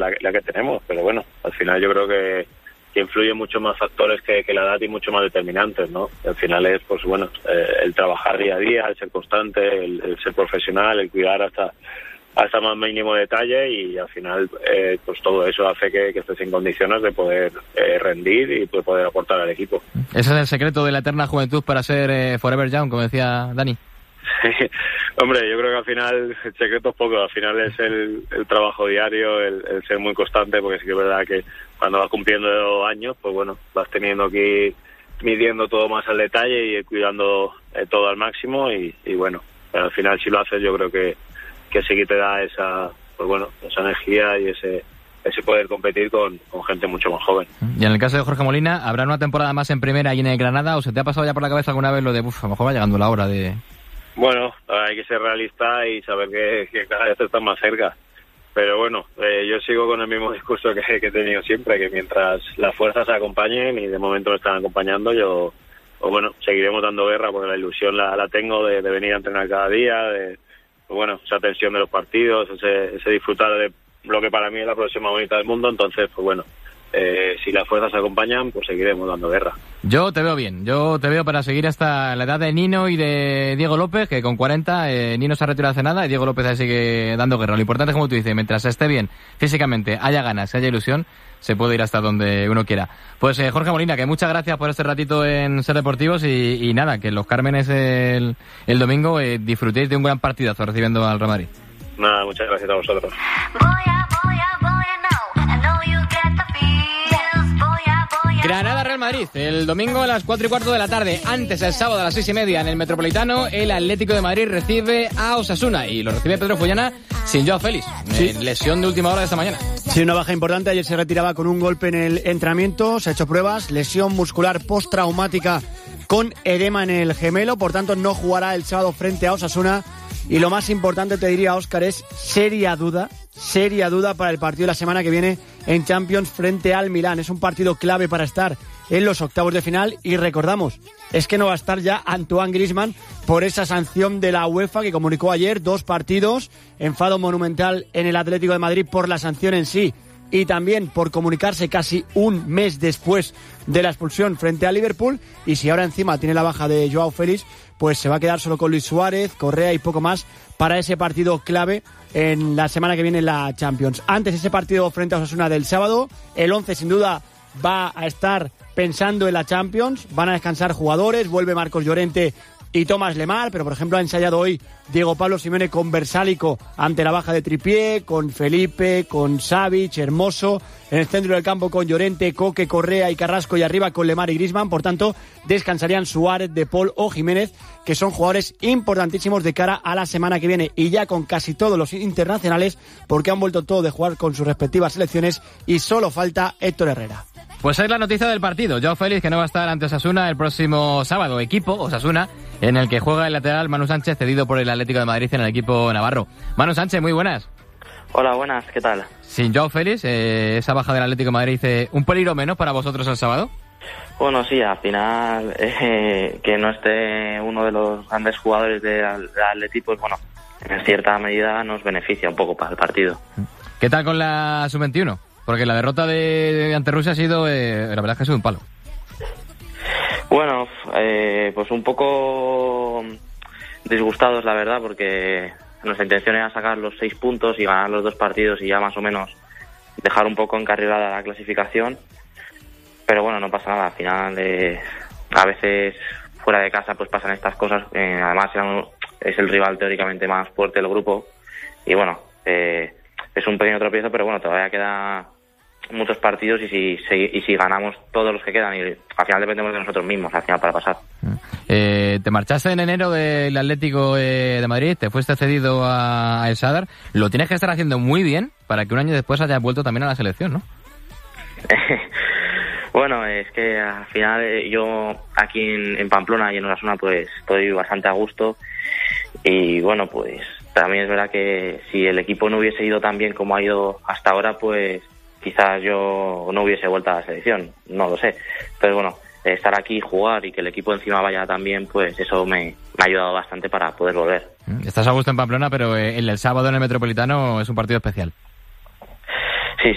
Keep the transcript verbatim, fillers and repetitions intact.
la, la que tenemos, pero bueno, al final yo creo que, que influyen mucho más factores que, que la edad y mucho más determinantes, ¿no? Y al final es, pues bueno, eh, el trabajar día a día, el ser constante, el, el ser profesional, el cuidar hasta hasta más mínimo detalle, y al final eh, pues todo eso hace que, que estés en condiciones de poder eh, rendir y de poder aportar al equipo. Ese es el secreto de la eterna juventud para ser eh, forever young, como decía Dani. Hombre, yo creo que al final el secreto es poco, al final es el, el trabajo diario, el, el ser muy constante, porque sí que es verdad que cuando vas cumpliendo años, pues bueno, vas teniendo que ir midiendo todo más al detalle y ir cuidando eh, todo al máximo, y, y bueno, al final si lo haces yo creo que que sí que te da esa, pues bueno, esa energía y ese ese poder competir con, con gente mucho más joven. Y en el caso de Jorge Molina, ¿habrá una temporada más en primera y en el Granada, o se te ha pasado ya por la cabeza alguna vez lo de, uff, a lo mejor va llegando la hora de...? Bueno, hay que ser realista y saber que, que cada vez están más cerca. Pero bueno, eh, yo sigo con el mismo discurso que, que he tenido siempre, que mientras las fuerzas acompañen, y de momento me están acompañando, yo, pues bueno, seguiremos dando guerra, porque la ilusión la, la tengo de, de venir a entrenar cada día, de, pues bueno, esa tensión de los partidos, ese, ese disfrutar de lo que para mí es la próxima bonita del mundo. Entonces, pues bueno, eh, si las fuerzas acompañan, pues seguiremos dando guerra. Yo te veo bien, yo te veo para seguir hasta la edad de Nino y de Diego López, que con cuarenta, eh, Nino se ha retirado hace nada y Diego López ahí sigue dando guerra. Lo importante es, como tú dices, mientras esté bien físicamente, haya ganas, haya ilusión, se puede ir hasta donde uno quiera. Pues eh, Jorge Molina, que muchas gracias por este ratito en Ser Deportivos, y, y nada, que los Cármenes el, el domingo eh, disfrutéis de un gran partidazo recibiendo al Real Madrid. Nada, muchas gracias a vosotros. Granada Real Madrid, el domingo a las cuatro y cuarto de la tarde. Antes, el sábado a las seis y media en el Metropolitano, el Atlético de Madrid recibe a Osasuna, y lo recibe Pedro Follana sin Joao Félix, sí. eh, lesión de última hora de esta mañana. Sí, una baja importante. Ayer se retiraba con un golpe en el entrenamiento, se ha hecho pruebas, lesión muscular postraumática con edema en el gemelo, por tanto no jugará el sábado frente a Osasuna. Y lo más importante, te diría, Óscar, es seria duda, seria duda para el partido de la semana que viene en Champions frente al Milán. Es un partido clave para estar en los octavos de final, y recordamos, es que no va a estar ya Antoine Griezmann por esa sanción de la UEFA que comunicó ayer, dos partidos, enfado monumental en el Atlético de Madrid por la sanción en sí, y también por comunicarse casi un mes después de la expulsión frente a Liverpool. Y si ahora encima tiene la baja de Joao Félix, pues se va a quedar solo con Luis Suárez, Correa y poco más para ese partido clave en la semana que viene en la Champions. Antes, ese partido frente a Osasuna del sábado, el once sin duda va a estar pensando en la Champions, van a descansar jugadores, vuelve Marcos Llorente y Tomás Lemar, pero por ejemplo ha ensayado hoy Diego Pablo Simeone con Versálico ante la baja de Trippier, con Felipe, con Savic, Hermoso, en el centro del campo con Llorente, Coque, Correa y Carrasco, y arriba con Lemar y Griezmann. Por tanto, descansarían Suárez, De Paul o Jiménez, que son jugadores importantísimos de cara a la semana que viene, y ya con casi todos los internacionales, porque han vuelto todos de jugar con sus respectivas selecciones y solo falta Héctor Herrera. Pues es la noticia del partido. Joao Félix, que no va a estar ante Osasuna el próximo sábado. Equipo, Osasuna, en el que juega el lateral Manu Sánchez, cedido por el Atlético de Madrid en el equipo navarro. Manu Sánchez, muy buenas. Hola, buenas, ¿qué tal? Sin Joao Félix, eh, esa baja del Atlético de Madrid, eh, ¿un peligro menos para vosotros el sábado? Bueno, sí, al final, eh, que no esté uno de los grandes jugadores del Atlético, pues bueno, en cierta medida nos beneficia un poco para el partido. ¿Qué tal con la sub veintiuno? Porque la derrota de, de ante Rusia ha sido, eh, la verdad es que ha sido un palo. Bueno, eh, pues un poco disgustados, la verdad, porque nuestra intención era sacar los seis puntos y ganar los dos partidos y ya más o menos dejar un poco encarrilada la clasificación. Pero bueno, no pasa nada. Al final, eh, a veces fuera de casa pues pasan estas cosas. Eh, además, es el rival teóricamente más fuerte del grupo. Y bueno, eh, es un pequeño tropiezo, pero bueno, todavía queda muchos partidos, y si, si y si ganamos todos los que quedan, y al final dependemos de nosotros mismos al final para pasar. Eh, te marchaste en enero del Atlético eh, de Madrid, te fuiste cedido a, a El Sadar. Lo tienes que estar haciendo muy bien para que un año después hayas vuelto también a la selección, ¿no? Bueno, es que al final eh, yo aquí en, en Pamplona y en Osasuna pues estoy bastante a gusto, y bueno, pues también es verdad que si el equipo no hubiese ido tan bien como ha ido hasta ahora, pues quizás yo no hubiese vuelto a la selección, no lo sé. Pero bueno, estar aquí, jugar y que el equipo encima vaya tan bien, pues eso me, me ha ayudado bastante para poder volver. Estás a gusto en Pamplona, pero el, el sábado en el Metropolitano es un partido especial.